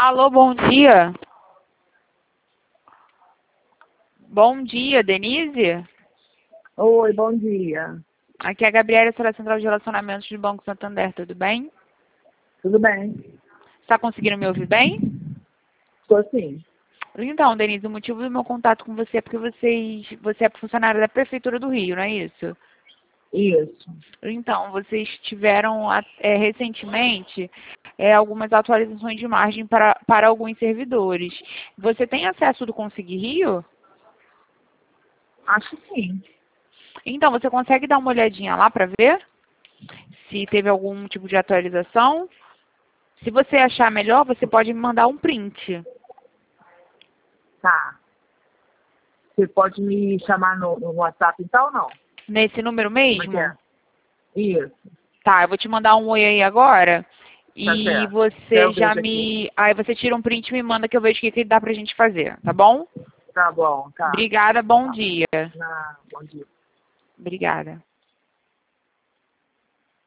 Alô, bom dia. Bom dia, Denise? Oi, bom dia. Aqui é a Gabriela, da Central de Relacionamentos do Banco Santander, tudo bem? Tudo bem? Está conseguindo me ouvir bem? Estou sim. Então, Denise, o motivo do meu contato com você é porque você é funcionária da Prefeitura do Rio, não é isso? Isso. Então, vocês tiveram recentemente algumas atualizações de margem para alguns servidores. Você tem acesso do Conseguir Rio? Acho que sim. Então, você consegue dar uma olhadinha lá para ver se teve algum tipo de atualização? Se você achar melhor, você pode me mandar um print. Tá. Você pode me chamar no WhatsApp então ou não? Nesse número Como é mesmo? que é? Isso. Tá, eu vou te mandar um oi aí agora. Tá E certo. Eu você já vejo aqui. me... Aí você tira um print e me manda que eu vejo o que dá pra gente fazer, tá bom? Tá bom, tá. Obrigada, bom Tá. dia. Bom dia. Obrigada.